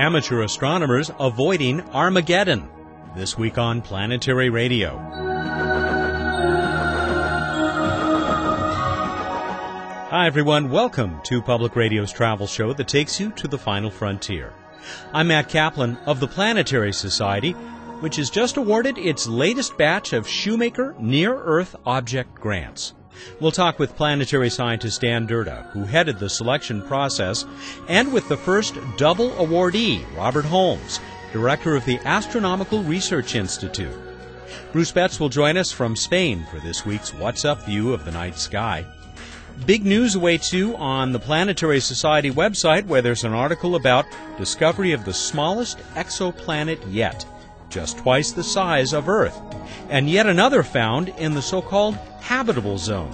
amateur astronomers avoiding Armageddon. This week on Planetary Radio. Hi everyone, welcome to Public Radio's travel show that takes you to the final frontier. I'm Matt Kaplan of the Planetary Society, which has just awarded its latest batch of Shoemaker Near-Earth Object Grants. We'll talk with planetary scientist Dan Durda, who headed the selection process, and with the first double awardee, Robert Holmes, director of the Astronomical Research Institute. Bruce Betts will join us from Spain for this week's What's Up view of the night sky. Big news awaits you on the Planetary Society website, where there's an article about discovery of the smallest exoplanet yet, just twice the size of Earth, and yet another found in the so-called habitable zone.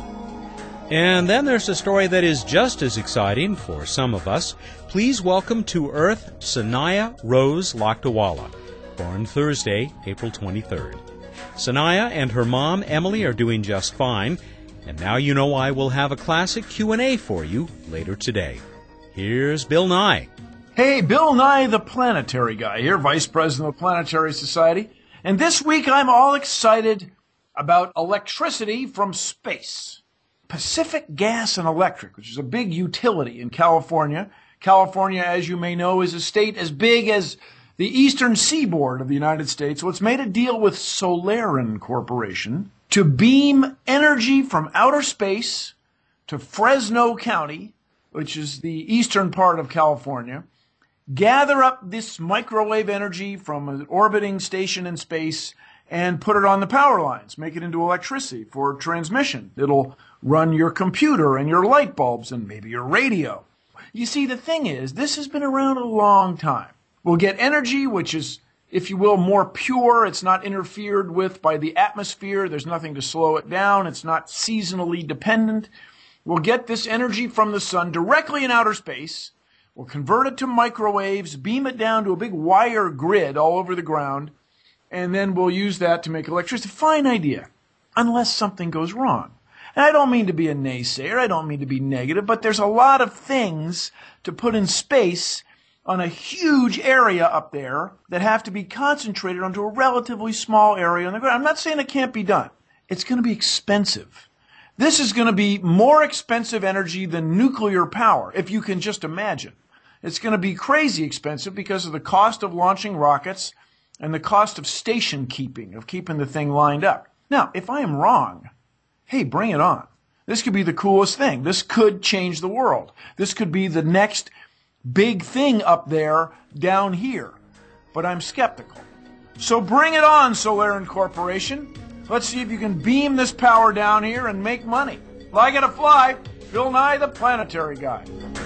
And then there's a story that is just as exciting for some of us. Please welcome to Earth Sanaya Rose Lakdawala, born Thursday, April 23rd. Sanaya and her mom, Emily, are doing just fine, and now you know why we'll have a classic Q&A for you later today. Here's Bill Nye. Hey, Bill Nye, the planetary guy here, Vice President of the Planetary Society. And this week I'm all excited about electricity from space. Pacific Gas and Electric, which is a big utility in California. California, as you may know, is a state as big as the eastern seaboard of the United States. So it's made a deal with Solarin Corporation to beam energy from outer space to Fresno County, which is the eastern part of California, gather up this microwave energy from an orbiting station in space and put it on the power lines, make it into electricity for transmission. It'll run your computer and your light bulbs and maybe your radio. You see, the thing is, this has been around a long time. We'll get energy which is, if you will, more pure. It's not interfered with by the atmosphere. There's nothing to slow it down. It's not seasonally dependent. We'll get this energy from the sun directly in outer space. We'll convert it to microwaves, beam it down to a big wire grid all over the ground, and then we'll use that to make electricity. Fine idea, unless something goes wrong. And I don't mean to be a naysayer, I don't mean to be negative, but there's a lot of things to put in space on a huge area up there that have to be concentrated onto a relatively small area on the ground. I'm not saying it can't be done. It's going to be expensive. This is going to be more expensive energy than nuclear power, if you can just imagine. It's going to be crazy expensive because of the cost of launching rockets and the cost of station keeping, of keeping the thing lined up. Now, if I am wrong, hey, bring it on. This could be the coolest thing. This could change the world. This could be the next big thing up there down here. But I'm skeptical. So bring it on, Solarin Corporation. Let's see if you can beam this power down here and make money. Well, I gotta fly. Bill Nye, the planetary guy.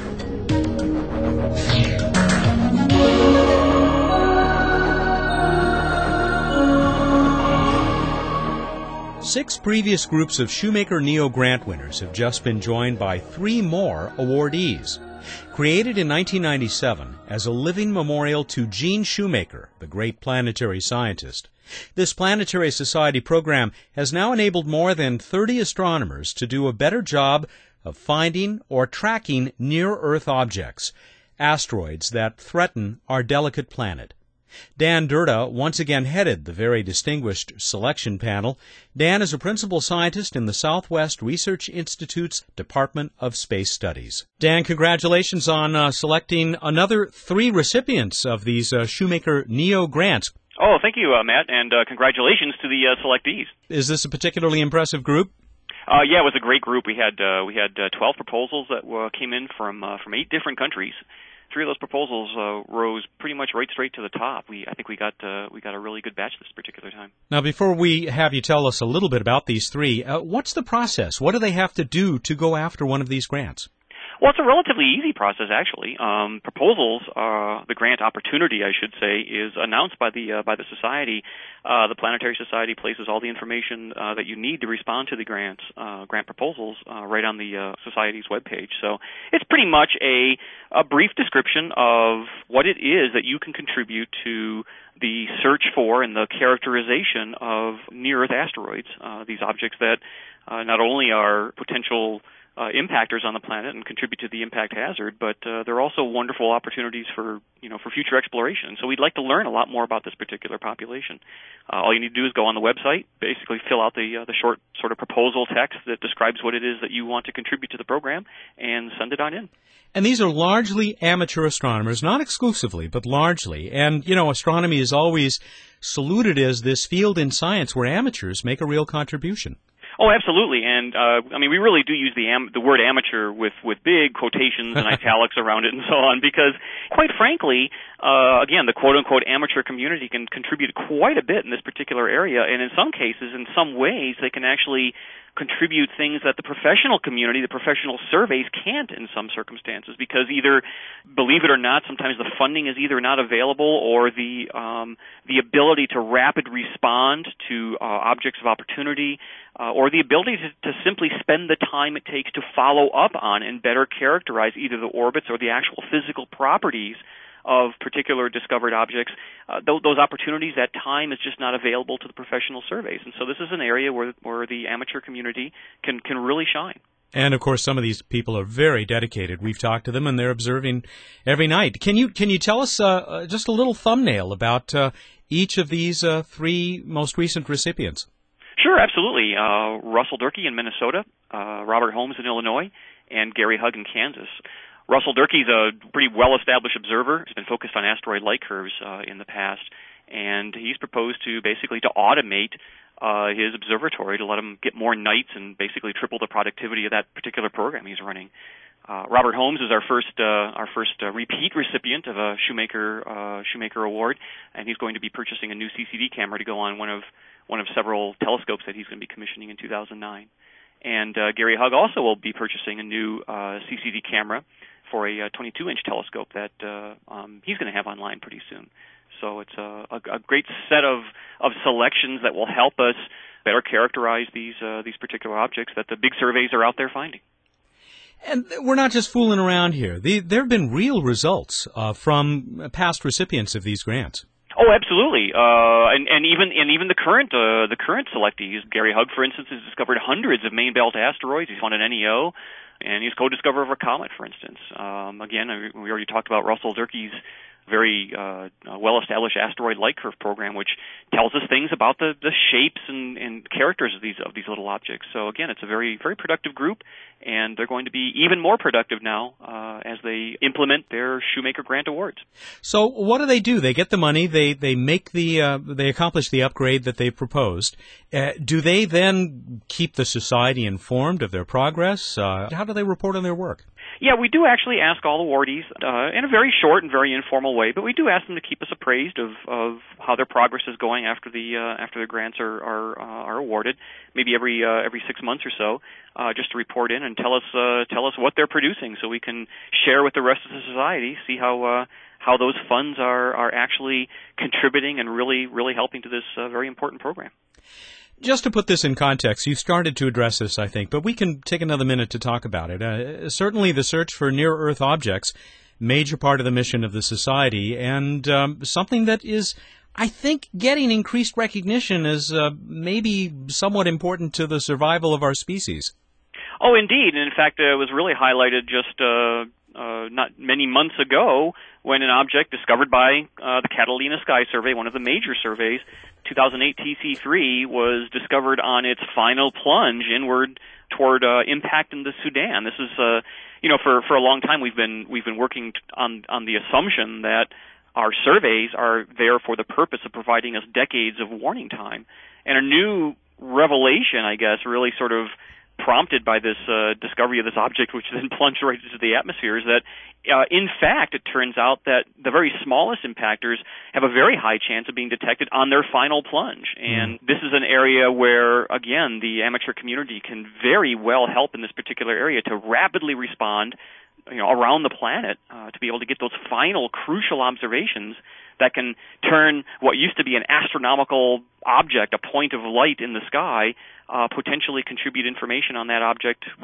Six previous groups of Shoemaker Neo Grant winners have just been joined by three more awardees. Created in 1997 as a living memorial to Gene Shoemaker, the great planetary scientist, this Planetary Society program has now enabled more than 30 astronomers to do a better job of finding or tracking near-Earth objects, asteroids that threaten our delicate planet. Dan Durda once again headed the very distinguished selection panel. Dan is a principal scientist in the Southwest Research Institute's Department of Space Studies. Dan, congratulations on selecting another three recipients of these Shoemaker Neo Grants. Oh, thank you, Matt, and congratulations to the selectees. Is this a particularly impressive group? Yeah, it was a great group. We had 12 proposals that came in from 8 different countries. 3 of those proposals rose pretty much right straight to the top. I think we got a really good batch this particular time. Now, before we have you tell us a little bit about these three, what's the process? What do they have to do to go after one of these grants? Well, it's a relatively easy process, actually. Proposals, the grant opportunity, I should say, is announced by the Society. The Planetary Society places all the information that you need to respond to the grant proposals right on the Society's webpage. So it's pretty much a brief description of what it is that you can contribute to the search for and the characterization of near-Earth asteroids, these objects that not only are potential impactors on the planet and contribute to the impact hazard, but there are also wonderful opportunities for future exploration. So we'd like to learn a lot more about this particular population. All you need to do is go on the website, basically fill out the short sort of proposal text that describes what it is that you want to contribute to the program, and send it on in. And these are largely amateur astronomers, not exclusively, but largely. And, astronomy is always saluted as this field in science where amateurs make a real contribution. Oh, absolutely, and we really do use the word amateur with big quotations and italics around it and so on, because, quite frankly, again, the quote-unquote amateur community can contribute quite a bit in this particular area, and in some cases, in some ways, they can actually contribute things that the professional community, the professional surveys can't in some circumstances, because either, believe it or not, sometimes the funding is either not available, or the ability to rapid respond to objects of opportunity, or the ability to simply spend the time it takes to follow up on and better characterize either the orbits or the actual physical properties of particular discovered objects. Those opportunities, that time is just not available to the professional surveys. And so this is an area where the amateur community can really shine. And, of course, some of these people are very dedicated. We've talked to them, and they're observing every night. Can you tell us just a little thumbnail about each of these three most recent recipients? Sure, absolutely. Russell Durkee in Minnesota, Robert Holmes in Illinois, and Gary Hug in Kansas. Russell Durkee's a pretty well-established observer. He's been focused on asteroid light curves in the past, and he's proposed to basically to automate his observatory to let him get more nights and basically triple the productivity of that particular program he's running. Robert Holmes is our first repeat recipient of a Shoemaker Award, and he's going to be purchasing a new CCD camera to go on one of several telescopes that he's going to be commissioning in 2009. And Gary Hug also will be purchasing a new CCD camera for a 22-inch telescope that he's going to have online pretty soon. So it's a great set of selections that will help us better characterize these particular objects that the big surveys are out there finding. And we're not just fooling around here. There have been real results from past recipients of these grants. Oh, absolutely, and even the current selectees. Gary Hug, for instance, has discovered hundreds of main belt asteroids. He's found an NEO, and he's co-discoverer of a comet, for instance. Again, we already talked about Russell Durkee's very well-established asteroid light curve program, which tells us things about the shapes and characters of these little objects. So again, it's a very, very productive group, and they're going to be even more productive now as they implement their Shoemaker Grant Awards. So what do? They get the money, they make they accomplish the upgrade that they proposed. Do they then keep the society informed of their progress? How do they report on their work? Yeah, we do actually ask all awardees in a very short and very informal way, but we do ask them to keep us appraised of how their progress is going after the grants are awarded, maybe every 6 months or so, just to report in and tell us what they're producing, so we can share with the rest of the society, see how those funds are actually contributing and really helping to this very important program. Just to put this in context, you started to address this, I think, but we can take another minute to talk about it. Certainly the search for near-Earth objects, major part of the mission of the Society, and something that is, I think, getting increased recognition as maybe somewhat important to the survival of our species. Oh, indeed. And in fact, it was really highlighted just not many months ago when an object discovered by the Catalina Sky Survey, one of the major surveys, 2008 TC3, was discovered on its final plunge inward toward impact in the Sudan. This is, for a long time we've been working on the assumption that our surveys are there for the purpose of providing us decades of warning time. And a new revelation, I guess, really sort of prompted by this discovery of this object, which then plunged right into the atmosphere, is that, in fact, it turns out that the very smallest impactors have a very high chance of being detected on their final plunge. And this is an area where, again, the amateur community can very well help in this particular area to rapidly respond, around the planet, to be able to get those final crucial observations that can turn what used to be an astronomical object, a point of light in the sky, potentially contribute information on that object, which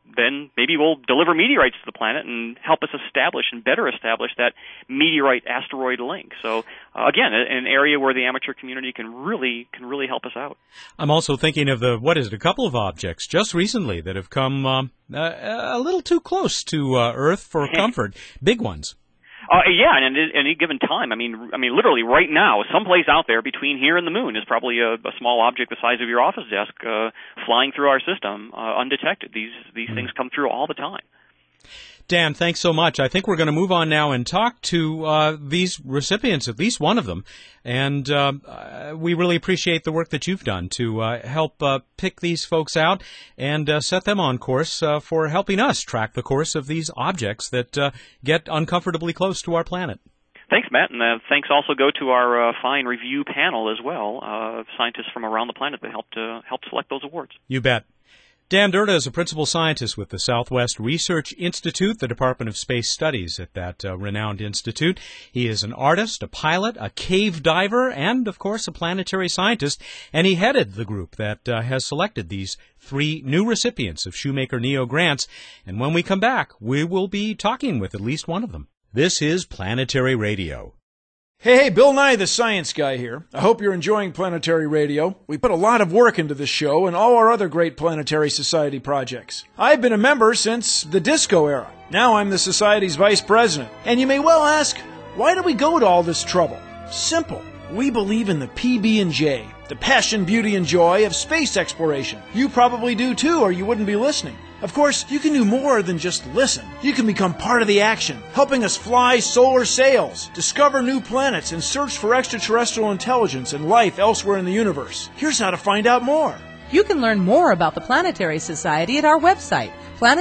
then maybe we'll deliver meteorites to the planet and help us establish and better establish that meteorite-asteroid link. So, again, an area where the amateur community can really help us out. I'm also thinking of a couple of objects just recently that have come a little too close to Earth for comfort. Big ones. Yeah, and at any given time, I mean, literally right now, someplace out there between here and the moon is probably a small object the size of your office desk flying through our system undetected. These things come through all the time. Dan, thanks so much. I think we're going to move on now and talk to these recipients, at least one of them, and we really appreciate the work that you've done to help pick these folks out and set them on course for helping us track the course of these objects that get uncomfortably close to our planet. Thanks, Matt, and thanks also go to our fine review panel as well, scientists from around the planet that helped select those awards. You bet. Dan Durda is a principal scientist with the Southwest Research Institute, the Department of Space Studies at that renowned institute. He is an artist, a pilot, a cave diver, and, of course, a planetary scientist, and he headed the group that has selected these 3 new recipients of Shoemaker Neo grants, and when we come back, we will be talking with at least one of them. This is Planetary Radio. Hey, Bill Nye the Science Guy here. I hope you're enjoying Planetary Radio. We put a lot of work into this show and all our other great Planetary Society projects. I've been a member since the disco era. Now I'm the Society's vice president. And you may well ask, why do we go to all this trouble? Simple. We believe in the PB&J, the passion, beauty, and joy of space exploration. You probably do too, or you wouldn't be listening. Of course, you can do more than just listen. You can become part of the action, helping us fly solar sails, discover new planets, and search for extraterrestrial intelligence and life elsewhere in the universe. Here's how to find out more. You can learn more about the Planetary Society at our website,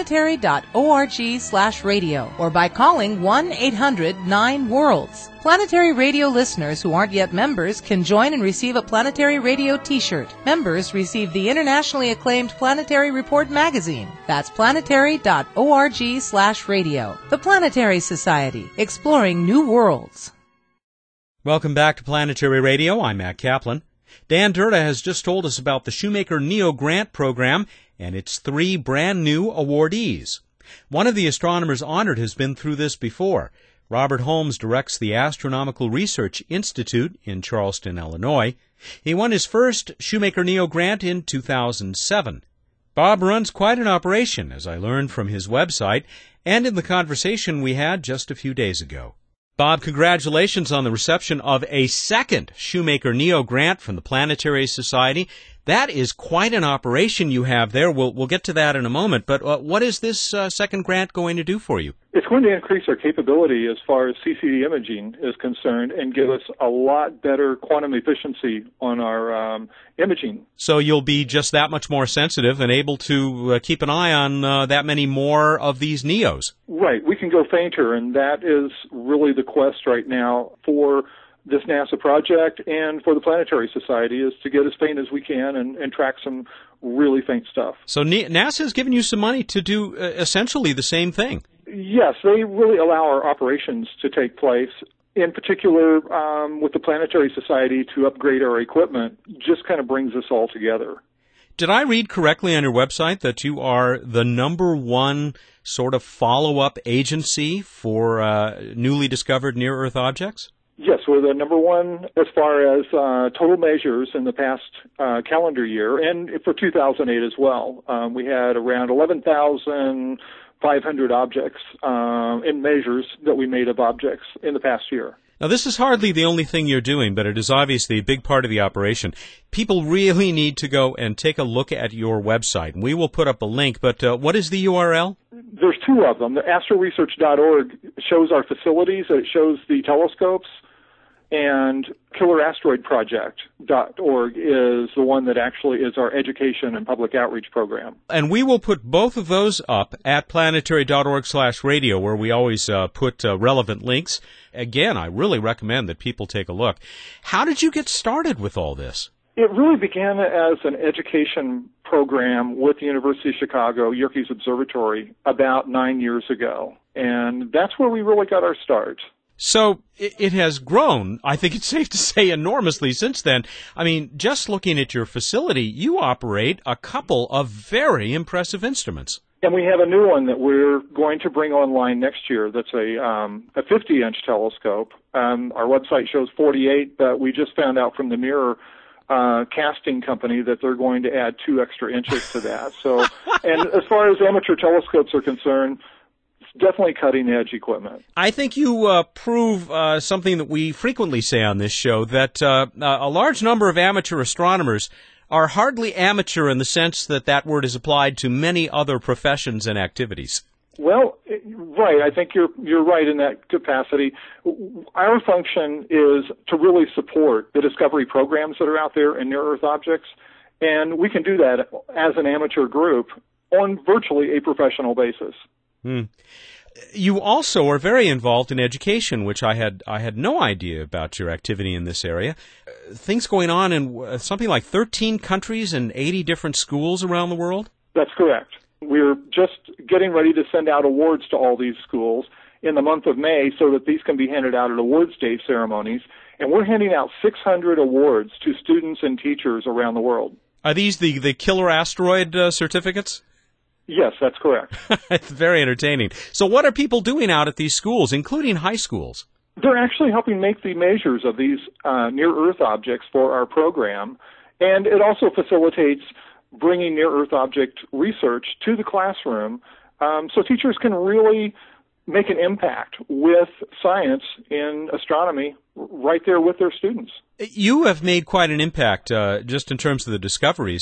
planetary.org/radio, or by calling 1-800-9-WORLDS. Planetary Radio listeners who aren't yet members can join and receive a Planetary Radio t-shirt. Members receive the internationally acclaimed Planetary Report magazine. That's planetary.org/radio. The Planetary Society, exploring new worlds. Welcome back to Planetary Radio. I'm Matt Kaplan. Dan Durda has just told us about the Shoemaker Neo Grant Program and its 3 brand new awardees. One of the astronomers honored has been through this before. Robert Holmes directs the Astronomical Research Institute in Charleston, Illinois. He won his first Shoemaker Neo grant in 2007. Bob runs quite an operation, as I learned from his website and in the conversation we had just a few days ago. Bob, congratulations on the reception of a second Shoemaker Neo grant from the Planetary Society. That is quite an operation you have there. We'll get to that in a moment, but what is this second grant going to do for you? It's going to increase our capability as far as CCD imaging is concerned and give us a lot better quantum efficiency on our imaging. So you'll be just that much more sensitive and able to keep an eye on that many more of these NEOs. Right. We can go fainter, and that is really the quest right now for this NASA project and for the Planetary Society, is to get as faint as we can and track some really faint stuff. So NASA has given you some money to do essentially the same thing. Yes, they really allow our operations to take place. In particular, with the Planetary Society, to upgrade our equipment just kind of brings us all together. Did I read correctly on your website that you are the #1 sort of follow-up agency for newly discovered near-Earth objects? Yes, we're the #1 as far as total measures in the past calendar year, and for 2008 as well. We had around 11,500 objects in measures that we made of objects in the past year. Now, this is hardly the only thing you're doing, but it is obviously a big part of the operation. People really need to go and take a look at your website. We will put up a link, but what is the URL? There's 2 of them. The astroresearch.org shows our facilities. It shows the telescopes. And KillerAsteroidProject.org is the one that actually is our education and public outreach program. And we will put both of those up at planetary.org/radio, where we always put relevant links. Again, I really recommend that people take a look. How did you get started with all this? It really began as an education program with the University of Chicago, Yerkes Observatory, about 9 years ago. And that's where we really got our start. So it has grown, I think it's safe to say, enormously since then. I mean, just looking at your facility, you operate a couple of very impressive instruments. And we have a new one that we're going to bring online next year that's a 50-inch telescope. Our website shows 48, but we just found out from the Mirror casting company that they're going to add 2 extra inches to that. So, and as far as amateur telescopes are concerned, it's definitely cutting-edge equipment. I think you prove something that we frequently say on this show, that a large number of amateur astronomers are hardly amateur in the sense that that word is applied to many other professions and activities. Well, right. I think you're right in that capacity. Our function is to really support the discovery programs that are out there in near-Earth objects, and we can do that as an amateur group on virtually a professional basis. You also are very involved in education, which I had no idea about your activity in this area. Things going on in something like 13 countries and 80 different schools around the world? That's correct. We're just getting ready to send out awards to all these schools in the month of May so that these can be handed out at awards day ceremonies. And we're handing out 600 awards to students and teachers around the world. Are these the killer asteroid certificates? Yes, that's correct. It's very entertaining. So what are people doing out at these schools, including high schools? They're actually helping make the measures of these near-Earth objects for our program, and it also facilitates bringing near-Earth object research to the classroom so teachers can really make an impact with science in astronomy right there with their students. You have made quite an impact just in terms of the discoveries.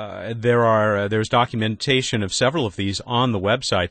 There's documentation of several of these on the website.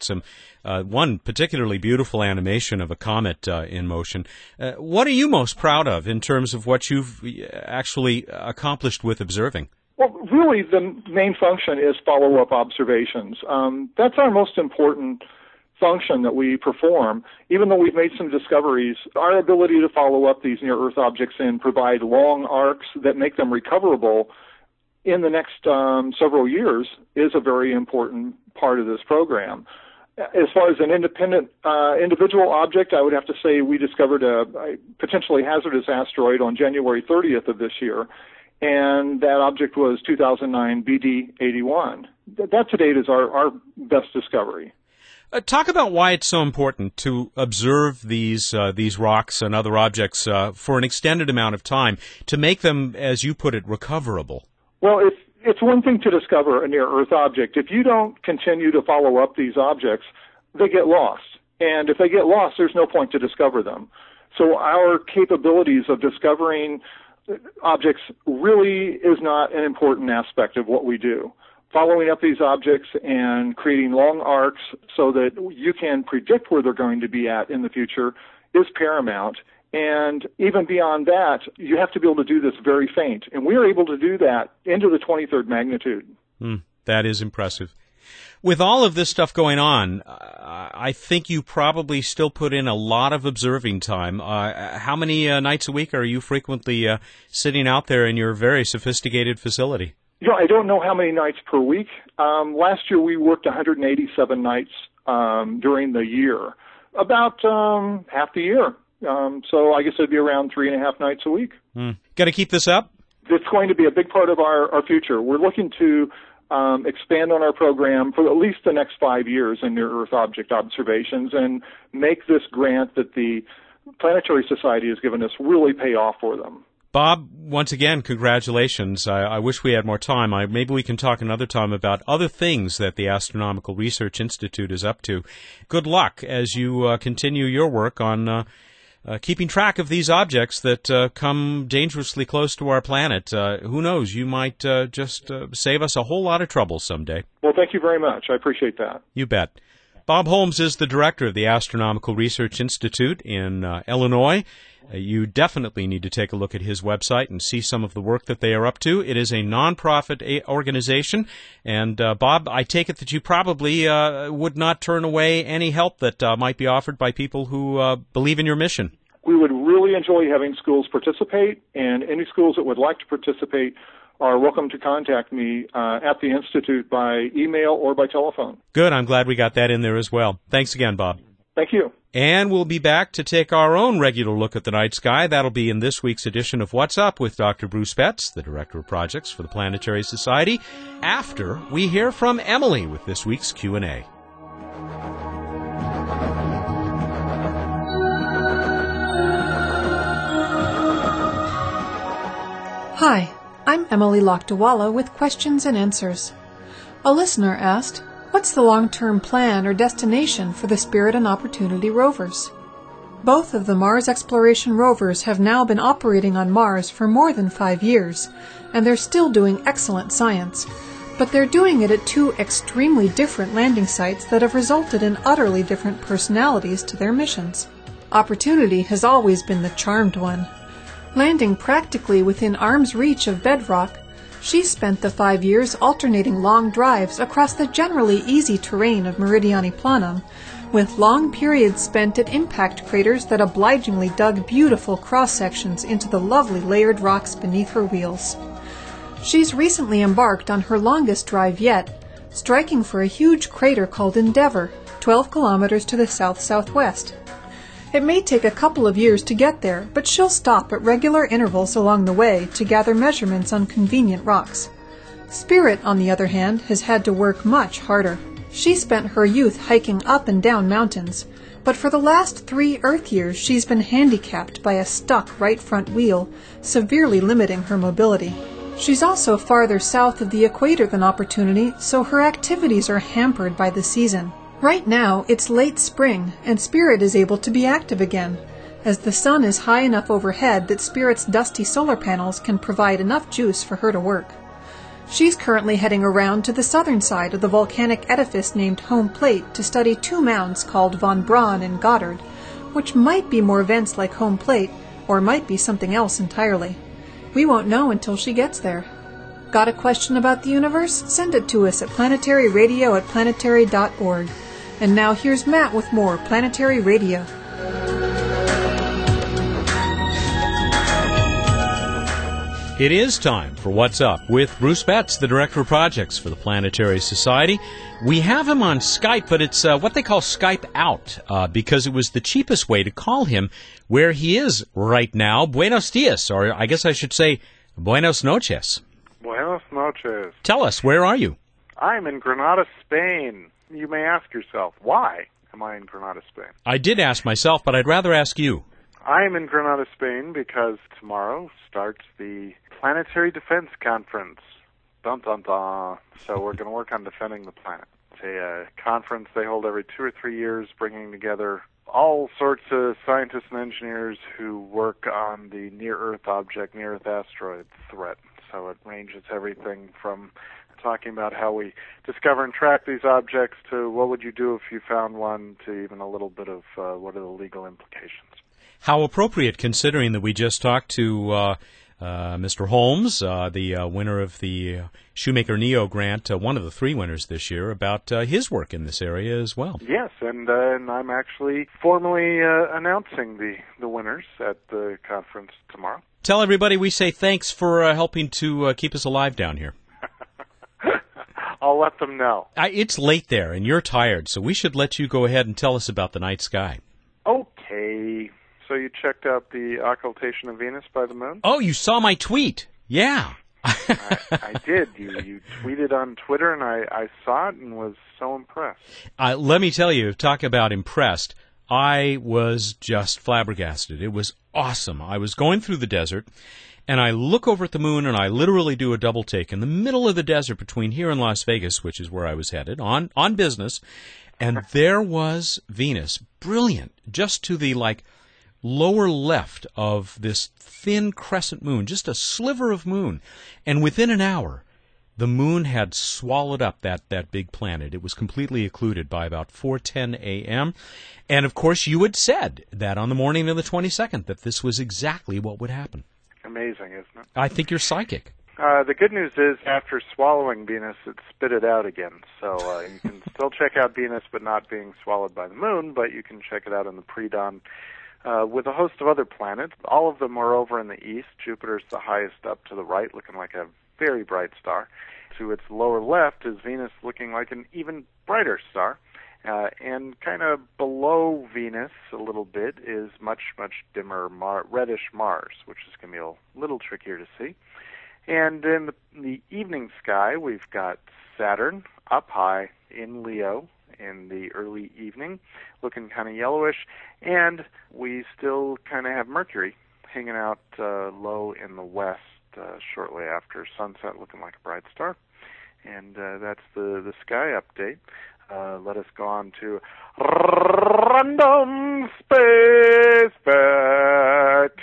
One particularly beautiful animation of a comet in motion. What are you most proud of in terms of what you've actually accomplished with observing? Well, really, the main function is follow-up observations. That's our most important function that we perform. Even though we've made some discoveries, our ability to follow up these near-Earth objects and provide long arcs that make them recoverable in the next several years is a very important part of this program. As far as an independent individual object, I would have to say we discovered a potentially hazardous asteroid on January 30th of this year, and that object was 2009 BD81. That to date is our best discovery. Talk about why it's so important to observe these rocks and other objects for an extended amount of time to make them, as you put it, recoverable. Well, it's one thing to discover a near-Earth object. If you don't continue to follow up these objects, they get lost. And if they get lost, there's no point to discover them. So our capabilities of discovering objects really is not an important aspect of what we do. Following up these objects and creating long arcs so that you can predict where they're going to be at in the future is paramount. And even beyond that, you have to be able to do this very faint. And we are able to do that into the 23rd magnitude. That is impressive. With all of this stuff going on, I think you probably still put in a lot of observing time. How many nights a week are you frequently sitting out there in your very sophisticated facility? I don't know how many nights per week. Last year we worked 187 nights during the year, about half the year. So I guess it'd be around 3.5 nights a week. Got to keep this up? It's going to be a big part of our future. We're looking to expand on our program for at least the next 5 years in near-Earth object observations and make this grant that the Planetary Society has given us really pay off for them. Bob, once again, congratulations. I wish we had more time. Maybe we can talk another time about other things that the Astronomical Research Institute is up to. Good luck as you continue your work on keeping track of these objects that come dangerously close to our planet. Who knows, you might just save us a whole lot of trouble someday. Well, thank you very much. I appreciate that. You bet. Bob Holmes is the director of the Astronomical Research Institute in Illinois. You definitely need to take a look at his website and see some of the work that they are up to. It is a nonprofit organization. And, Bob, I take it that you probably would not turn away any help that might be offered by people who believe in your mission. We would really enjoy having schools participate, and any schools that would like to participate are welcome to contact me at the Institute by email or by telephone. Good. I'm glad we got that in there as well. Thanks again, Bob. Thank you. And we'll be back to take our own regular look at the night sky. That'll be in this week's edition of What's Up with Dr. Bruce Betts, the Director of Projects for the Planetary Society, after we hear from Emily with this week's Q&A. Hi, I'm Emily Lokdawala with questions and answers. A listener asked, what's the long-term plan or destination for the Spirit and Opportunity rovers? Both of the Mars exploration rovers have now been operating on Mars for more than 5 years, and they're still doing excellent science. But they're doing it at 2 extremely different landing sites that have resulted in utterly different personalities to their missions. Opportunity has always been the charmed one. Landing practically within arm's reach of bedrock, she spent the 5 years alternating long drives across the generally easy terrain of Meridiani Planum, with long periods spent at impact craters that obligingly dug beautiful cross-sections into the lovely layered rocks beneath her wheels. She's recently embarked on her longest drive yet, striking for a huge crater called Endeavour, 12 kilometers to the south-southwest. It may take a couple of years to get there, but she'll stop at regular intervals along the way to gather measurements on convenient rocks. Spirit, on the other hand, has had to work much harder. She spent her youth hiking up and down mountains, but for the last 3 Earth years she's been handicapped by a stuck right front wheel, severely limiting her mobility. She's also farther south of the equator than Opportunity, so her activities are hampered by the season. Right now, it's late spring, and Spirit is able to be active again, as the sun is high enough overhead that Spirit's dusty solar panels can provide enough juice for her to work. She's currently heading around to the southern side of the volcanic edifice named Home Plate to study 2 mounds called Von Braun and Goddard, which might be more vents like Home Plate, or might be something else entirely. We won't know until she gets there. Got a question about the universe? Send it to us at planetaryradio@planetary.org. And now here's Matt with more Planetary Radio. It is time for What's Up with Bruce Betts, the Director of Projects for the Planetary Society. We have him on Skype, but it's what they call Skype out, because it was the cheapest way to call him where he is right now. Buenos dias, or I guess I should say buenos noches. Buenos noches. Tell us, where are you? I'm in Granada, Spain. You may ask yourself, why am I in Granada, Spain? I did ask myself, but I'd rather ask you. I'm in Granada, Spain because tomorrow starts the Planetary Defense Conference. Dun, dun, dun. So we're going to work on defending the planet. It's a conference they hold every 2 or 3 years, bringing together all sorts of scientists and engineers who work on the near-Earth object, near-Earth asteroid threat. So it ranges everything from talking about how we discover and track these objects to what would you do if you found one, to even a little bit of what are the legal implications. How appropriate, considering that we just talked to Mr. Holmes, the winner of the Shoemaker Neo grant, one of the 3 winners this year, about his work in this area as well. Yes, and I'm actually formally announcing the winners at the conference tomorrow. Tell everybody we say thanks for helping to keep us alive down here. I'll let them know. It's late there, and you're tired, so we should let you go ahead and tell us about the night sky. Okay. So you checked out the occultation of Venus by the moon? Oh, you saw my tweet. Yeah. I did. You tweeted on Twitter, and I saw it and was so impressed. Let me tell you, talk about impressed. I was just flabbergasted. It was awesome. I was going through the desert, and I look over at the moon, and I literally do a double take in the middle of the desert between here and Las Vegas, which is where I was headed, on business, and there was Venus. Brilliant. Just to the, lower left of this thin crescent moon, just a sliver of moon. And within an hour, the moon had swallowed up that big planet. It was completely occluded by about 4:10 a.m. And, of course, you had said that on the morning of the 22nd, that this was exactly what would happen. Amazing, isn't it? I think you're psychic. The good news is, after swallowing Venus, it spit it out again. So you can still check out Venus, but not being swallowed by the moon, but you can check it out in the pre-dawn with a host of other planets. All of them are over in the east. Jupiter's the highest up to the right, looking like a very bright star. To its lower left is Venus, looking like an even brighter star. And kind of below Venus a little bit is much, much dimmer reddish Mars, which is going to be a little trickier to see. And in the evening sky, we've got Saturn up high in Leo in the early evening, looking kind of yellowish, and we still kind of have Mercury hanging out low in the west shortly after sunset, looking like a bright star. And that's the sky update. Let us go on to Random Space Fact.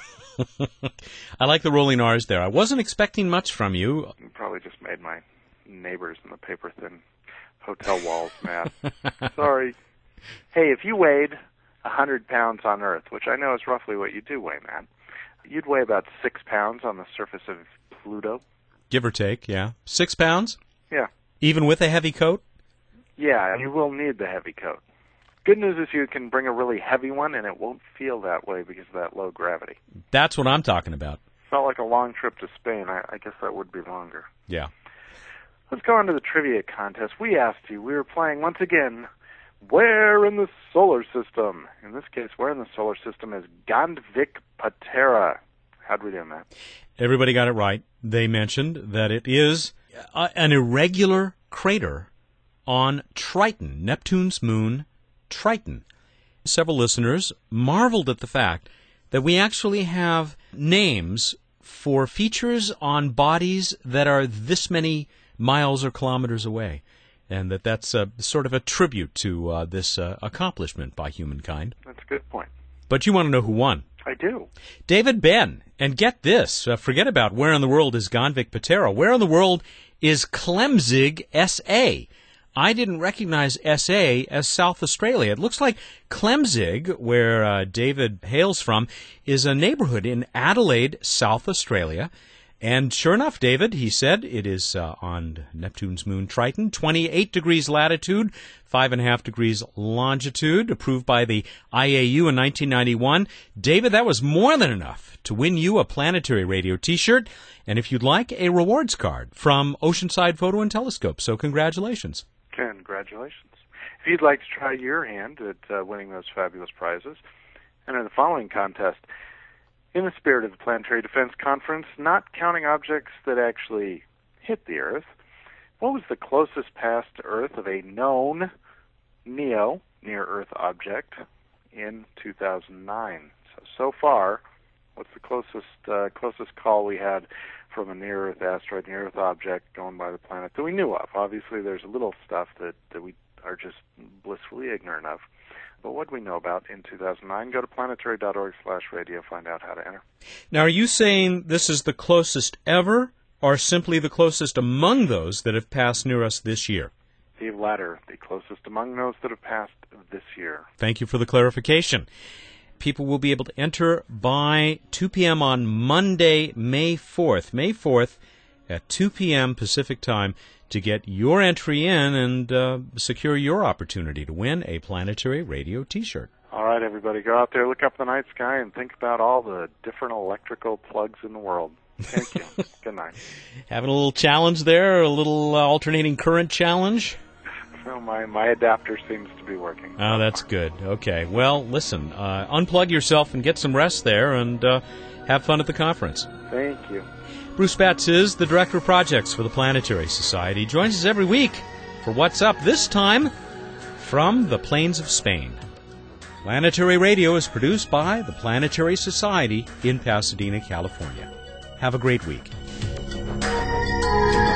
I like the rolling R's there. I wasn't expecting much from you. You probably just made my neighbors in the paper-thin hotel walls mad. Sorry. Hey, if you weighed 100 pounds on Earth, which I know is roughly what you do weigh, Matt, you'd weigh about 6 pounds on the surface of Pluto. Give or take, yeah. 6 pounds? Yeah. Even with a heavy coat? Yeah, and you will need the heavy coat. Good news is you can bring a really heavy one, and it won't feel that way because of that low gravity. That's what I'm talking about. Felt like a long trip to Spain. I guess that would be longer. Yeah. Let's go on to the trivia contest. We asked you, we were playing once again, where in the solar system? In this case, where in the solar system is Gandvik Patera? How'd we do, Matt? Everybody got it right. They mentioned that it is an irregular crater on Triton, Neptune's moon, Triton. Several listeners marveled at the fact that we actually have names for features on bodies that are this many miles or kilometers away, and that's sort of a tribute to this accomplishment by humankind. That's a good point. But you want to know who won? I do. David Ben. And get this, forget about where in the world is Gandvik Patera. Where in the world is Klemzig, SA? I didn't recognize SA as South Australia. It looks like Klemzig, where David hails from, is a neighborhood in Adelaide, South Australia. And sure enough, David, he said, it is on Neptune's moon Triton, 28 degrees latitude, 5.5 degrees longitude, approved by the IAU in 1991. David, that was more than enough to win you a Planetary Radio T-shirt, and if you'd like, a rewards card from Oceanside Photo and Telescope. So congratulations. Congratulations. If you'd like to try your hand at winning those fabulous prizes, enter the following contest. In the spirit of the Planetary Defense Conference, not counting objects that actually hit the Earth, what was the closest pass to Earth of a known NEO, near-Earth object, in 2009? So far, what's the closest call we had from a near-Earth asteroid, near-Earth object going by the planet that we knew of? Obviously, there's a little stuff that we are just blissfully ignorant of. But what we know about in 2009, go to planetary.org/radio, find out how to enter. Now, are you saying this is the closest ever, or simply the closest among those that have passed near us this year? The latter, the closest among those that have passed this year. Thank you for the clarification. People will be able to enter by 2 p.m. on Monday, May 4th. May 4th at 2 p.m. Pacific Time to get your entry in and secure your opportunity to win a Planetary Radio T-shirt. All right, everybody, go out there, look up the night sky, and think about all the different electrical plugs in the world. Thank you. Good night. Having a little challenge there, a little alternating current challenge? No, my adapter seems to be working. Oh, that's good. Okay. Well, listen, unplug yourself and get some rest there and have fun at the conference. Thank you. Bruce Betts is the Director of Projects for the Planetary Society. He joins us every week for What's Up, this time from the plains of Spain. Planetary Radio is produced by the Planetary Society in Pasadena, California. Have a great week.